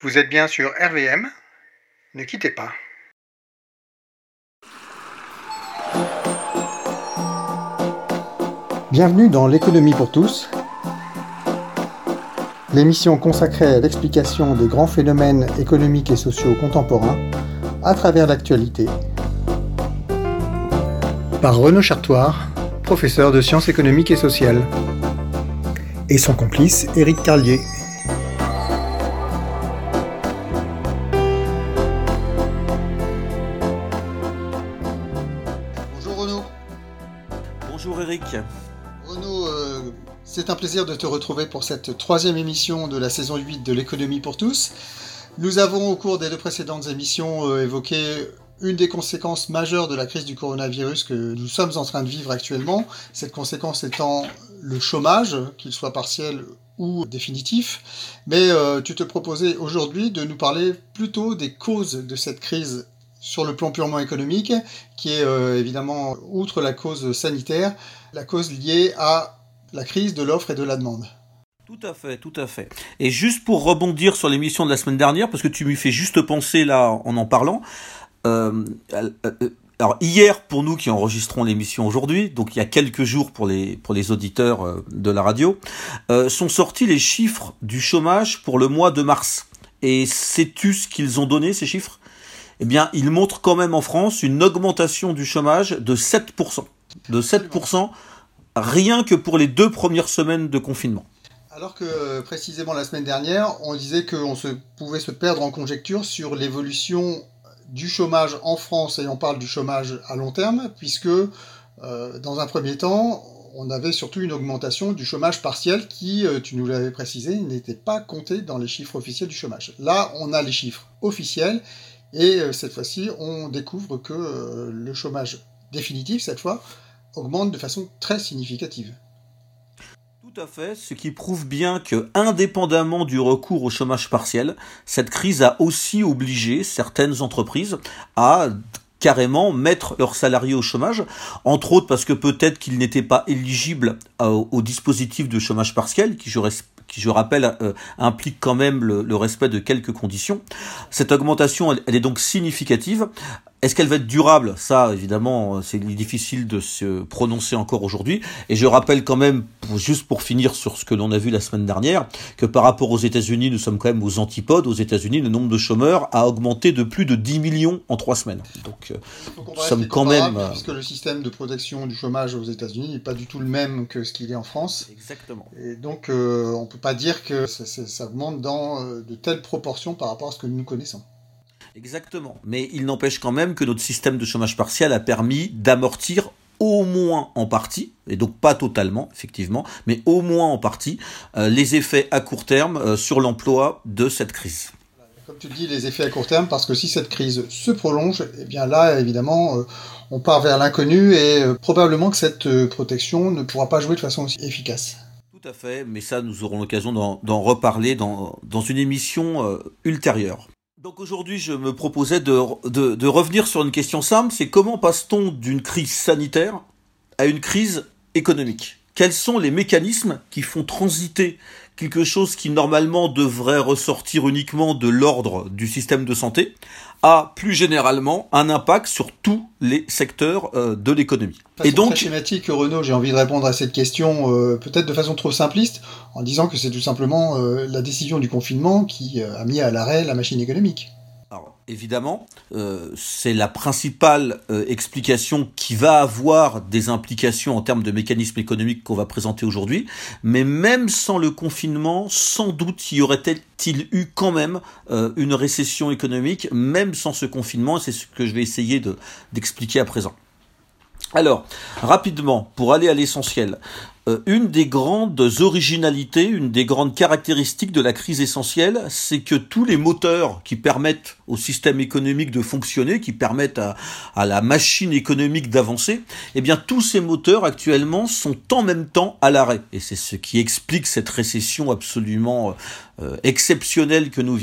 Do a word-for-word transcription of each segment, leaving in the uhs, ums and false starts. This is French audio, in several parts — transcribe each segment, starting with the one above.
Vous êtes bien sur R V M, ne quittez pas. Bienvenue dans l'économie pour tous, l'émission consacrée à l'explication des grands phénomènes économiques et sociaux contemporains à travers l'actualité, par Renaud Chartoir, professeur de sciences économiques et sociales, et son complice Éric Carlier. Bonjour Renaud. Bonjour Éric. Renaud, euh, c'est un plaisir de te retrouver pour cette troisième émission de la saison huit de l'économie pour tous. Nous avons au cours des deux précédentes émissions euh, évoqué une des conséquences majeures de la crise du coronavirus que nous sommes en train de vivre actuellement, cette conséquence étant le chômage, qu'il soit partiel ou définitif. Mais euh, tu te proposais aujourd'hui de nous parler plutôt des causes de cette crise sur le plan purement économique, qui est euh, évidemment, outre la cause sanitaire, la cause liée à la crise de l'offre et de la demande. Tout à fait, tout à fait. Et juste pour rebondir sur l'émission de la semaine dernière, parce que tu m'y fais juste penser là en en parlant, euh, euh, alors hier pour nous qui enregistrons l'émission aujourd'hui, donc il y a quelques jours pour les pour les auditeurs euh, de la radio, euh, sont sortis les chiffres du chômage pour le mois de mars. Et sais-tu ce qu'ils ont donné, ces chiffres ? Eh bien, ils montrent quand même en France une augmentation du chômage de sept pour cent. De sept pour cent rien que pour les deux premières semaines de confinement. Alors que précisément la semaine dernière, on disait qu'on se, pouvait se perdre en conjecture sur l'évolution du chômage en France, et on parle du chômage à long terme, puisque euh, dans un premier temps, on avait surtout une augmentation du chômage partiel qui, euh, tu nous l'avais précisé, n'était pas compté dans les chiffres officiels du chômage. Là, on a les chiffres officiels, et euh, cette fois-ci, on découvre que euh, le chômage définitif, cette fois, augmente de façon très significative. Tout à fait, ce qui prouve bien que, indépendamment du recours au chômage partiel, cette crise a aussi obligé certaines entreprises à carrément mettre leurs salariés au chômage, entre autres parce que peut-être qu'ils n'étaient pas éligibles au, au dispositif de chômage partiel, qui je, qui je rappelle euh, implique quand même le, le respect de quelques conditions. Cette augmentation, elle, elle est donc significative. Est-ce qu'elle va être durable ? Ça, évidemment, c'est difficile de se prononcer encore aujourd'hui. Et je rappelle quand même, pour, juste pour finir sur ce que l'on a vu la semaine dernière, que par rapport aux États-Unis, nous sommes quand même aux antipodes. Aux États-Unis, le nombre de chômeurs a augmenté de plus de dix millions en trois semaines. Donc, nous sommes quand même... Puisque le système de protection du chômage aux États-Unis n'est pas du tout le même que ce qu'il est en France. Exactement. Et donc, euh, on ne peut pas dire que ça, ça, ça augmente dans euh, de telles proportions par rapport à ce que nous connaissons. Exactement. Mais il n'empêche quand même que notre système de chômage partiel a permis d'amortir au moins en partie, et donc pas totalement, effectivement, mais au moins en partie, euh, les effets à court terme euh, sur l'emploi de cette crise. Comme tu le dis, les effets à court terme, parce que si cette crise se prolonge, eh bien là, évidemment, euh, on part vers l'inconnu, et euh, probablement que cette euh, protection ne pourra pas jouer de façon aussi efficace. Tout à fait, mais ça, nous aurons l'occasion d'en, d'en reparler dans, dans une émission euh, ultérieure. Donc aujourd'hui, je me proposais de, de, de revenir sur une question simple, c'est comment passe-t-on d'une crise sanitaire à une crise économique ? Quels sont les mécanismes qui font transiter quelque chose qui normalement devrait ressortir uniquement de l'ordre du système de santé à, plus généralement, un impact sur tous les secteurs euh, de l'économie. De façon très schématique, Renaud, j'ai envie de répondre à cette question, euh, peut-être de façon trop simpliste, en disant que c'est tout simplement euh, la décision du confinement qui euh, a mis à l'arrêt la machine économique. Alors, évidemment, euh, c'est la principale euh, explication qui va avoir des implications en termes de mécanismes économiques qu'on va présenter aujourd'hui. Mais même sans le confinement, sans doute y aurait-il eu quand même euh, une récession économique, même sans ce confinement. C'est ce que je vais essayer de, d'expliquer à présent. Alors, rapidement, pour aller à l'essentiel, euh, une des grandes originalités, une des grandes caractéristiques de la crise essentielle, c'est que tous les moteurs qui permettent au système économique de fonctionner, qui permettent à, à la machine économique d'avancer, eh bien tous ces moteurs actuellement sont en même temps à l'arrêt. Et c'est ce qui explique cette récession absolument euh, exceptionnelle que nous vivons.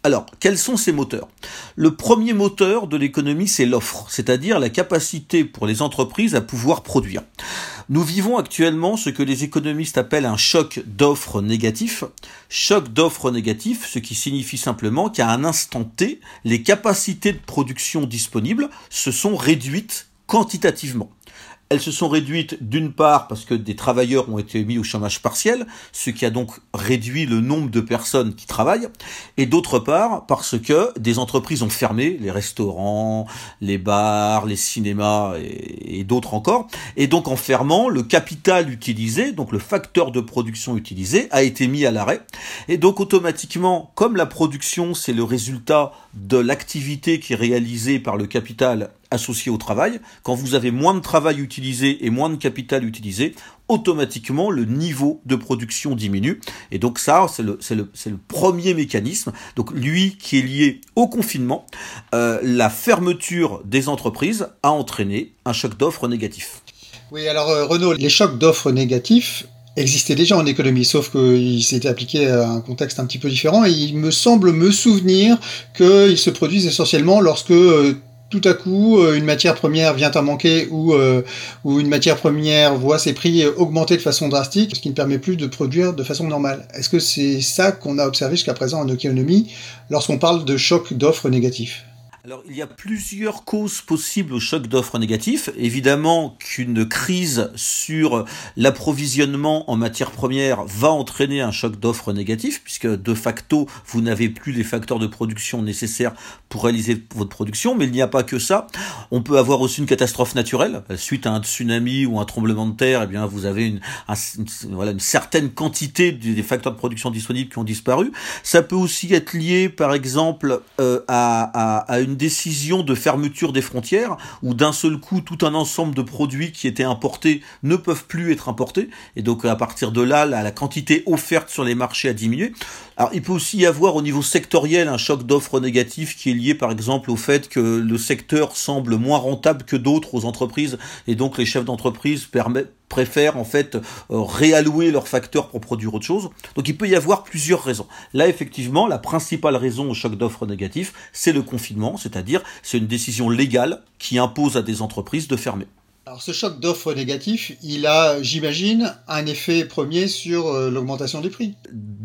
Alors, quels sont ces moteurs? Le premier moteur de l'économie, c'est l'offre, c'est-à-dire la capacité pour les entreprises à pouvoir produire. Nous vivons actuellement ce que les économistes appellent un choc d'offres négatif. Choc d'offres négatif, ce qui signifie simplement qu'à un instant T, les capacités de production disponibles se sont réduites quantitativement. Elles se sont réduites d'une part parce que des travailleurs ont été mis au chômage partiel, ce qui a donc réduit le nombre de personnes qui travaillent, et d'autre part parce que des entreprises ont fermé, les restaurants, les bars, les cinémas et, et d'autres encore, et donc en fermant, le capital utilisé, donc le facteur de production utilisé, a été mis à l'arrêt, et donc automatiquement, comme la production c'est le résultat de l'activité qui est réalisée par le capital associé au travail, quand vous avez moins de travail utilisé et moins de capital utilisé, automatiquement le niveau de production diminue. Et donc ça, c'est le, c'est le, c'est le premier mécanisme. Donc lui qui est lié au confinement, euh, la fermeture des entreprises a entraîné un choc d'offres négatif. Oui, alors euh, Renaud, les chocs d'offres négatifs existaient déjà en économie, sauf qu'ils s'étaient appliqués à un contexte un petit peu différent. Et il me semble me souvenir qu'ils se produisent essentiellement lorsque euh, tout à coup, une matière première vient à manquer ou, euh, ou une matière première voit ses prix augmenter de façon drastique, ce qui ne permet plus de produire de façon normale. Est-ce que c'est ça qu'on a observé jusqu'à présent en économie lorsqu'on parle de choc d'offres négatifs ? Alors, il y a plusieurs causes possibles au choc d'offres négatif. Évidemment qu'une crise sur l'approvisionnement en matières premières va entraîner un choc d'offres négatif, puisque de facto, vous n'avez plus les facteurs de production nécessaires pour réaliser votre production. Mais il n'y a pas que ça. On peut avoir aussi une catastrophe naturelle. Suite à un tsunami ou un tremblement de terre, eh bien, vous avez une, un, une, voilà, une certaine quantité des facteurs de production disponibles qui ont disparu. Ça peut aussi être lié, par exemple, euh, à, à, à une décision de fermeture des frontières où d'un seul coup tout un ensemble de produits qui étaient importés ne peuvent plus être importés et donc à partir de là la, la quantité offerte sur les marchés a diminué. Alors il peut aussi y avoir au niveau sectoriel un choc d'offres négatif qui est lié par exemple au fait que le secteur semble moins rentable que d'autres aux entreprises et donc les chefs d'entreprise permettent préfèrent en fait euh, réallouer leurs facteurs pour produire autre chose. Donc il peut y avoir plusieurs raisons. Là effectivement, la principale raison au choc d'offres négatif, c'est le confinement, c'est-à-dire c'est une décision légale qui impose à des entreprises de fermer. Alors ce choc d'offres négatif, il a, j'imagine, un effet premier sur euh, l'augmentation des prix.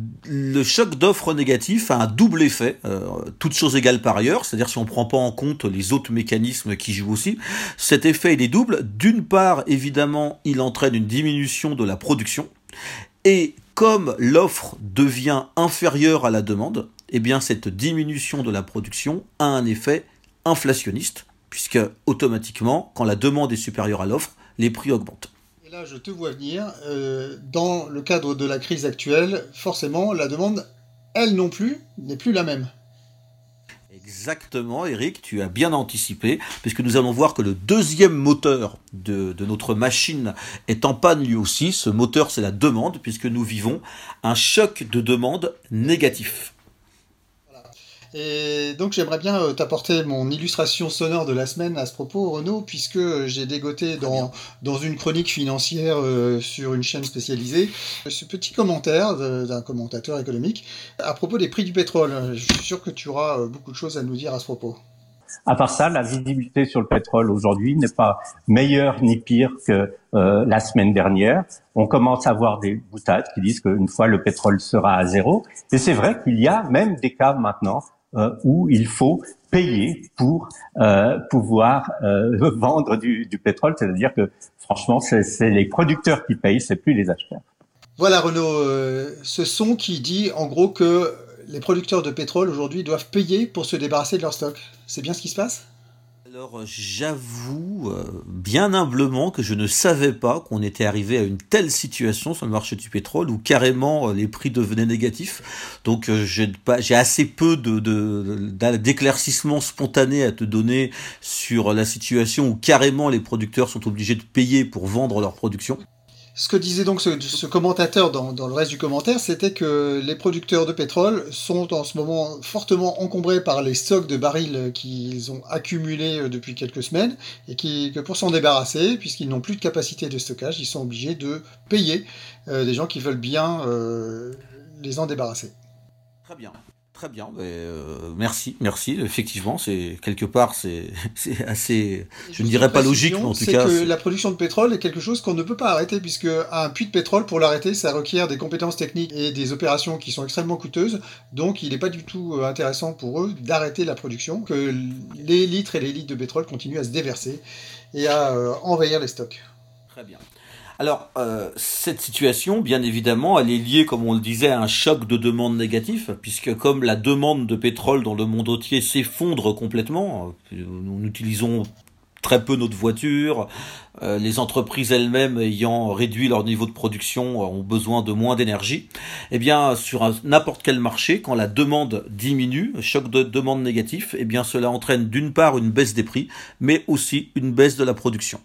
Le choc d'offres négatif a un double effet, euh, toutes choses égales par ailleurs, c'est-à-dire si on ne prend pas en compte les autres mécanismes qui jouent aussi, cet effet il est double. D'une part, évidemment, il entraîne une diminution de la production, et comme l'offre devient inférieure à la demande, eh bien cette diminution de la production a un effet inflationniste, puisque automatiquement, quand la demande est supérieure à l'offre, les prix augmentent. Et là, je te vois venir. Euh, dans le cadre de la crise actuelle, forcément, la demande, elle non plus, n'est plus la même. Exactement, Eric, tu as bien anticipé, puisque nous allons voir que le deuxième moteur de, de notre machine est en panne lui aussi. Ce moteur, c'est la demande, puisque nous vivons un choc de demande négatif. Et donc j'aimerais bien euh, t'apporter mon illustration sonore de la semaine à ce propos, Renaud, puisque j'ai dégoté dans, dans une chronique financière euh, sur une chaîne spécialisée ce petit commentaire de, d'un commentateur économique à propos des prix du pétrole. Je suis sûr que tu auras euh, beaucoup de choses à nous dire à ce propos. À part ça, la visibilité sur le pétrole aujourd'hui n'est pas meilleure ni pire que euh, la semaine dernière. On commence à voir des boutades qui disent qu'une fois le pétrole sera à zéro. Et c'est vrai qu'il y a même des cas maintenant euh, où il faut payer pour euh, pouvoir euh, vendre du, du pétrole. C'est-à-dire que franchement, c'est, c'est les producteurs qui payent, c'est plus les acheteurs. Voilà Renaud, euh, ce son qui dit en gros que les producteurs de pétrole aujourd'hui doivent payer pour se débarrasser de leur stock. C'est bien ce qui se passe ? Alors j'avoue euh, bien humblement que je ne savais pas qu'on était arrivé à une telle situation sur le marché du pétrole où carrément euh, les prix devenaient négatifs. Donc euh, j'ai, pas, j'ai assez peu de, de, de, d'éclaircissements spontanés à te donner sur la situation où carrément les producteurs sont obligés de payer pour vendre leur production. Ce que disait donc ce, ce commentateur dans, dans le reste du commentaire, c'était que les producteurs de pétrole sont en ce moment fortement encombrés par les stocks de barils qu'ils ont accumulés depuis quelques semaines et qui, que pour s'en débarrasser, puisqu'ils n'ont plus de capacité de stockage, ils sont obligés de payer euh, des gens qui veulent bien euh, les en débarrasser. Très bien. Très bien, mais euh, merci, merci. Effectivement, c'est quelque part, c'est c'est assez, je ne dirais pas logique, mais en tout c'est cas, que c'est... la production de pétrole est quelque chose qu'on ne peut pas arrêter, puisque un puits de pétrole, pour l'arrêter, ça requiert des compétences techniques et des opérations qui sont extrêmement coûteuses. Donc, il n'est pas du tout intéressant pour eux d'arrêter la production, que les litres et les litres de pétrole continuent à se déverser et à euh, envahir les stocks. Très bien. Alors, euh, cette situation, bien évidemment, elle est liée, comme on le disait, à un choc de demande négatif, puisque comme la demande de pétrole dans le monde entier s'effondre complètement, nous utilisons très peu notre voiture, euh, les entreprises elles-mêmes ayant réduit leur niveau de production ont besoin de moins d'énergie, eh bien, sur un, n'importe quel marché, quand la demande diminue, choc de demande négatif, eh bien, cela entraîne d'une part une baisse des prix, mais aussi une baisse de la production.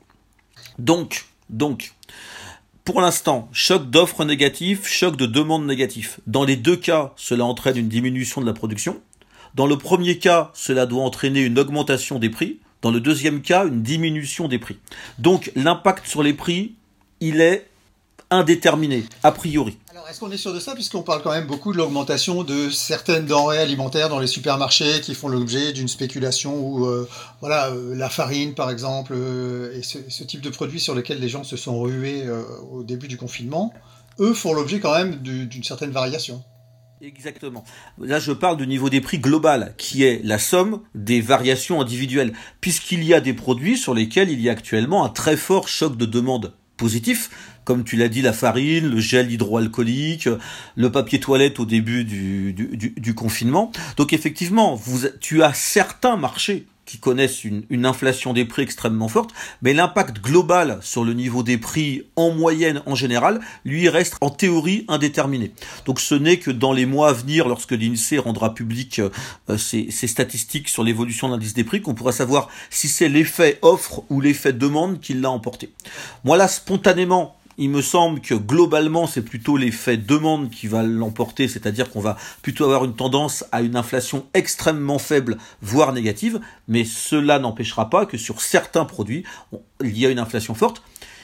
Donc, donc, pour l'instant, choc d'offres négatif, choc de demande négatif. Dans les deux cas, cela entraîne une diminution de la production. Dans le premier cas, cela doit entraîner une augmentation des prix. Dans le deuxième cas, une diminution des prix. Donc, l'impact sur les prix, il est indéterminé, a priori. Alors, est-ce qu'on est sûr de ça, puisqu'on parle quand même beaucoup de l'augmentation de certaines denrées alimentaires dans les supermarchés qui font l'objet d'une spéculation, ou euh, voilà, euh, la farine par exemple, euh, et ce, ce type de produits sur lesquels les gens se sont rués euh, au début du confinement, eux font l'objet quand même du, d'une certaine variation. Exactement. Là, je parle du niveau des prix global, qui est la somme des variations individuelles, puisqu'il y a des produits sur lesquels il y a actuellement un très fort choc de demande positif, comme tu l'as dit, la farine, le gel hydroalcoolique, le papier toilette au début du, du, du, du confinement. Donc effectivement, vous, tu as certains marchés qui connaissent une, une inflation des prix extrêmement forte, mais l'impact global sur le niveau des prix en moyenne, en général, lui reste en théorie indéterminé. Donc ce n'est que dans les mois à venir, lorsque l'INSEE rendra public euh, ses, ses statistiques sur l'évolution de l'indice des prix, qu'on pourra savoir si c'est l'effet offre ou l'effet demande qui l'a emporté. Moi là, spontanément, il me semble que globalement, c'est plutôt l'effet demande qui va l'emporter, c'est-à-dire qu'on va plutôt avoir une tendance à une inflation extrêmement faible, voire négative, mais cela n'empêchera pas que sur certains produits, on, il y a une inflation forte.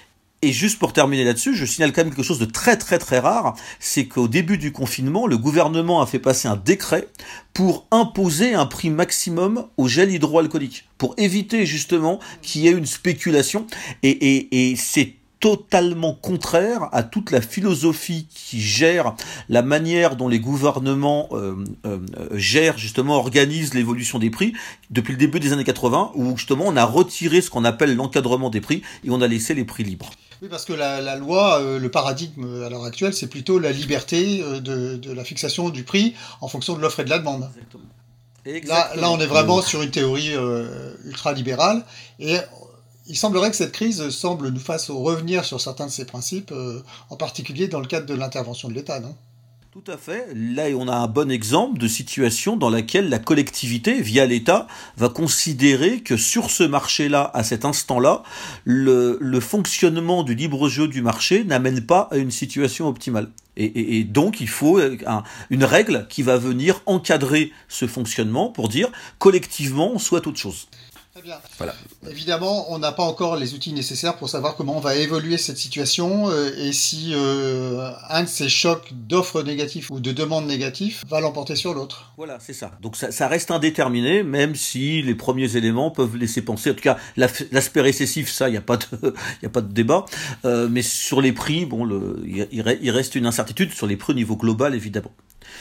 Et juste pour terminer là-dessus, je signale quand même quelque chose de très très très rare, c'est qu'au début du confinement, le gouvernement a fait passer un décret pour imposer un prix maximum au gel hydroalcoolique, pour éviter justement qu'il y ait une spéculation, et, et, et c'est totalement contraire à toute la philosophie qui gère la manière dont les gouvernements euh, euh, gèrent, justement, organisent l'évolution des prix depuis le début des années quatre-vingts, où justement on a retiré ce qu'on appelle l'encadrement des prix et on a laissé les prix libres. Oui, parce que la, la loi, euh, le paradigme à l'heure actuelle, c'est plutôt la liberté euh, de, de la fixation du prix en fonction de l'offre et de la demande. Exactement. Exactement. Là, là, on est vraiment sur une théorie euh, ultra-libérale, et il semblerait que cette crise semble nous fasse revenir sur certains de ces principes, euh, en particulier dans le cadre de l'intervention de l'État, non ? Tout à fait. Là, on a un bon exemple de situation dans laquelle la collectivité, via l'État, va considérer que sur ce marché-là, à cet instant-là, le, le fonctionnement du libre jeu du marché n'amène pas à une situation optimale. Et, et, et donc, il faut un, une règle qui va venir encadrer ce fonctionnement pour dire, collectivement, on souhaite autre chose. Très bien. Voilà. Évidemment, on n'a pas encore les outils nécessaires pour savoir comment va évoluer cette situation euh, et si euh, un de ces chocs d'offres négatives ou de demandes négatives va l'emporter sur l'autre. Voilà, c'est ça. Donc ça, ça reste indéterminé, même si les premiers éléments peuvent laisser penser. En tout cas, l'aspect récessif, ça, il n'y a pas de, il y a pas de débat. Euh, mais sur les prix, bon, le, il, il reste une incertitude sur les prix au niveau global, évidemment.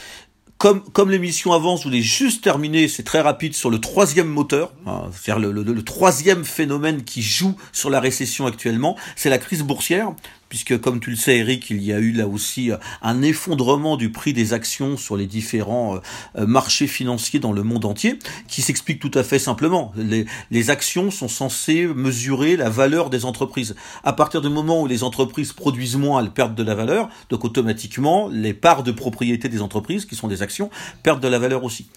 Comme, comme l'émission avance, je voulais juste terminer, c'est très rapide, sur le troisième moteur, hein, c'est-à-dire le, le, le troisième phénomène qui joue sur la récession actuellement, c'est la crise boursière, puisque comme tu le sais Eric, il y a eu là aussi un effondrement du prix des actions sur les différents euh, marchés financiers dans le monde entier, qui s'explique tout à fait simplement. Les, les actions sont censées mesurer la valeur des entreprises. À partir du moment où les entreprises produisent moins, elles perdent de la valeur, donc automatiquement, les parts de propriété des entreprises, qui sont des actions, perdent de la valeur aussi.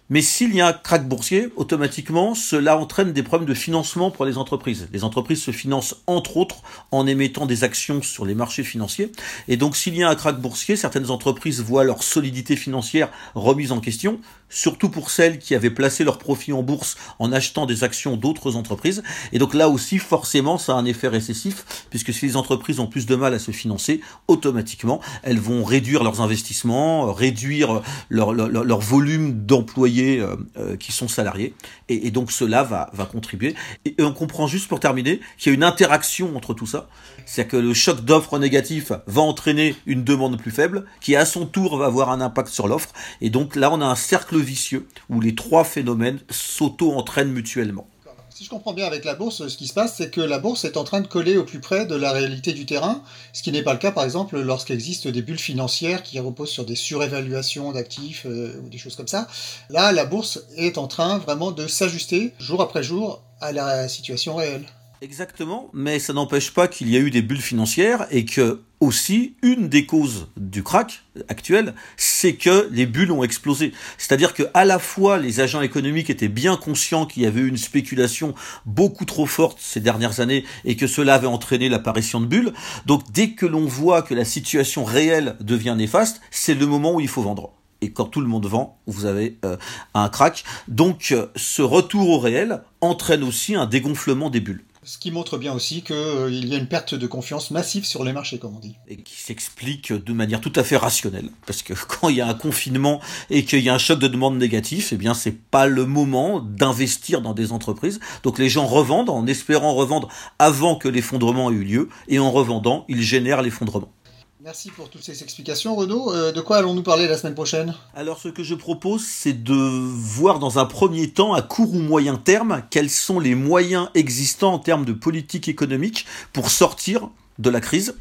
Mais s'il y a un krach boursier, automatiquement, cela entraîne des problèmes de financement pour les entreprises. Les entreprises se financent entre autres en émettant des actions sur les marchés financiers. Et donc s'il y a un krach boursier, certaines entreprises voient leur solidité financière remise en question, surtout pour celles qui avaient placé leurs profits en bourse en achetant des actions d'autres entreprises. Et donc là aussi, forcément, ça a un effet récessif, puisque si les entreprises ont plus de mal à se financer, automatiquement, elles vont réduire leurs investissements, réduire leur, leur, leur volume d'employés Euh, euh, qui sont salariés, et, et donc cela va, va contribuer. Et, et on comprend juste pour terminer qu'il y a une interaction entre tout ça, c'est-à-dire que le choc d'offre négatif va entraîner une demande plus faible, qui à son tour va avoir un impact sur l'offre, et donc là on a un cercle vicieux où les trois phénomènes s'auto-entraînent mutuellement. Si je comprends bien avec la bourse, ce qui se passe, c'est que la bourse est en train de coller au plus près de la réalité du terrain, ce qui n'est pas le cas, par exemple, lorsqu'existent des bulles financières qui reposent sur des surévaluations d'actifs euh, ou des choses comme ça. Là, la bourse est en train vraiment de s'ajuster jour après jour à la situation réelle. Exactement, mais ça n'empêche pas qu'il y a eu des bulles financières et que aussi une des causes du krach actuel, c'est que les bulles ont explosé. C'est-à-dire que à la fois les agents économiques étaient bien conscients qu'il y avait eu une spéculation beaucoup trop forte ces dernières années et que cela avait entraîné l'apparition de bulles. Donc dès que l'on voit que la situation réelle devient néfaste, c'est le moment où il faut vendre. Et quand tout le monde vend, vous avez euh, un krach. Donc euh, ce retour au réel entraîne aussi un dégonflement des bulles. Ce qui montre bien aussi qu'il euh, y a une perte de confiance massive sur les marchés, comme on dit. Et qui s'explique de manière tout à fait rationnelle. Parce que quand il y a un confinement et qu'il y a un choc de demande négatif, eh bien c'est pas le moment d'investir dans des entreprises. Donc les gens revendent en espérant revendre avant que l'effondrement ait eu lieu, et en revendant, ils génèrent l'effondrement. Merci pour toutes ces explications, Renaud. Euh, de quoi allons-nous parler la semaine prochaine ? Alors ce que je propose, c'est de voir dans un premier temps, à court ou moyen terme, quels sont les moyens existants en termes de politique économique pour sortir de la crise.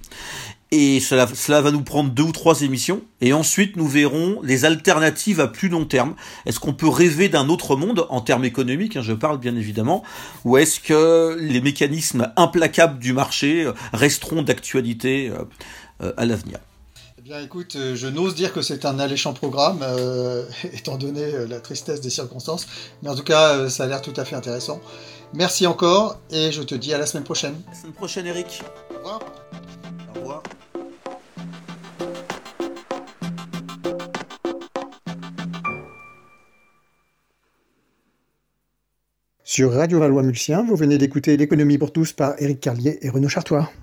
Et cela, cela va nous prendre deux ou trois émissions. Et ensuite, nous verrons les alternatives à plus long terme. Est-ce qu'on peut rêver d'un autre monde en termes économiques, hein, je parle bien évidemment, ou est-ce que les mécanismes implacables du marché resteront d'actualité euh, euh, à l'avenir ? Eh bien, écoute, euh, je n'ose dire que c'est un alléchant programme, euh, étant donné euh, la tristesse des circonstances. Mais en tout cas, euh, ça a l'air tout à fait intéressant. Merci encore, et je te dis à la semaine prochaine. À la semaine prochaine, Eric. Au revoir. Au revoir. Sur Radio Valois-Mulsien, vous venez d'écouter L'économie pour tous par Éric Carlier et Renaud Chartois.